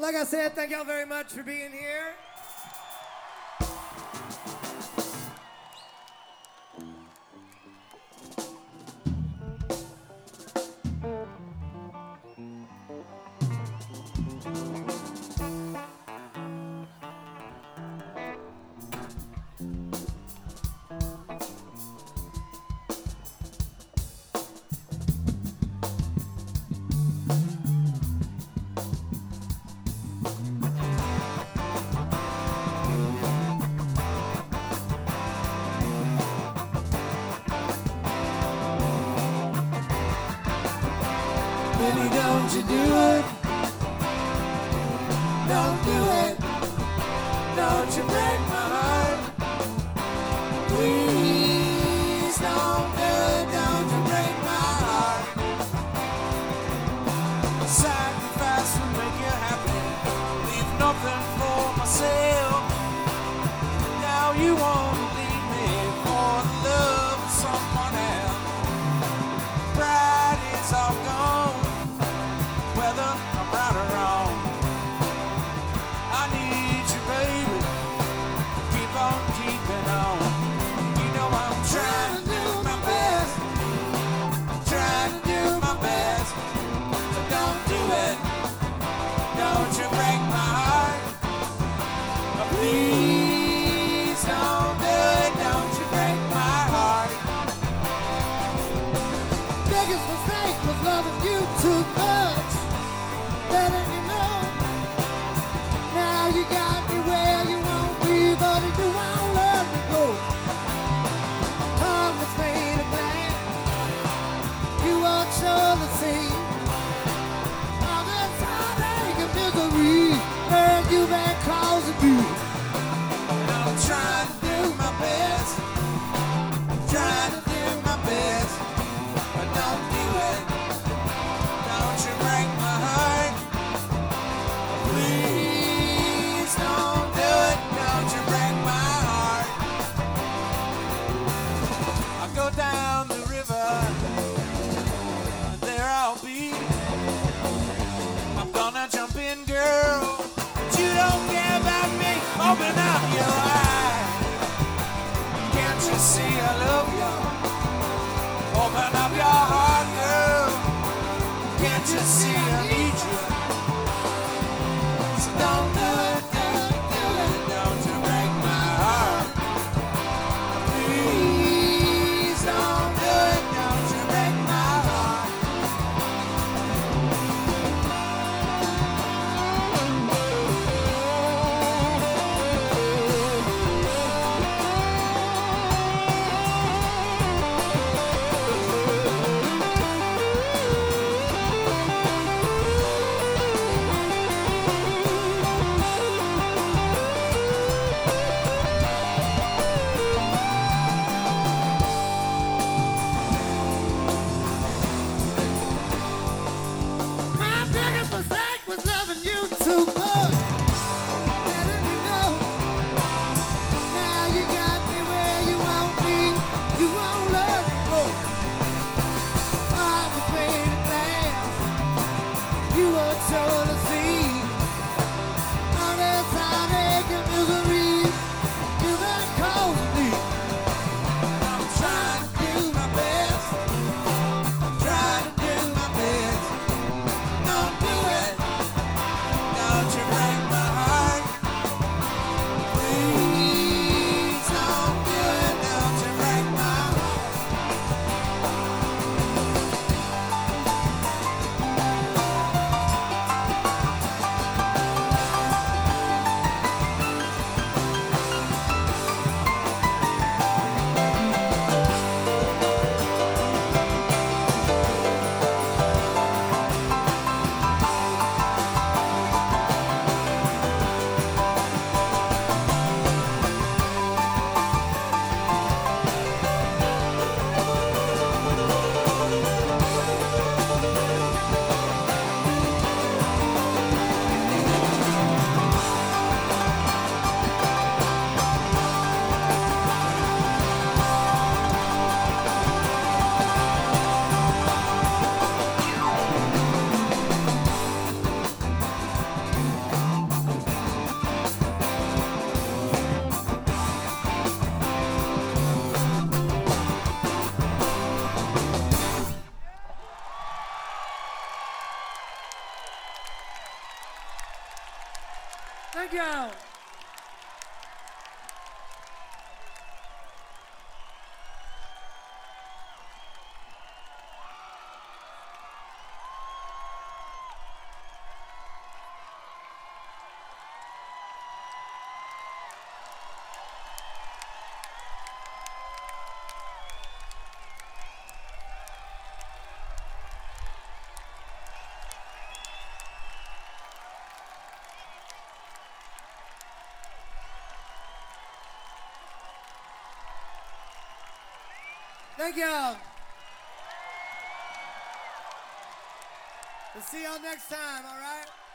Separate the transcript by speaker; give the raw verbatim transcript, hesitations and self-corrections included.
Speaker 1: like I said, thank y'all very much for being here. Baby, don't you do it. Don't do it. Don't you break my heart. Please don't do it. Don't you break my heart. Sacrifice will make you happy. Leave nothing for myself. Now you won't leave me for the love of someone else. Pride is all gone. Whether I'm right or wrong, I need you, baby. Keep on keeping on. You know I'm trying to do my best. I'm trying to do my best. So don't do it. Don't you break my heart. Oh, please don't do it. Don't you break my heart. Biggest mistake was loving you too much. Letting you know. Now you got me where you want me, but if you won't let me go. Tongue was made of glass. You won't surely see all this heartache and misery and you back causing me. And I'm trying to do my best. I'm trying to do my best, but don't do it. Don't you break my heart. Please don't do it. Don't you break my heart. I'll go down the river, and there I'll be. I'm gonna jump in, girl, but you don't care about me. Open up your eyes. Can't you see I love you? Open up your heart, girl. Can't you see I need you? So don't do it, don't do it, don't you break my heart. Please don't do it, don't you break my heart.
Speaker 2: Thank you. Thank you. We'll see y'all next time, all right?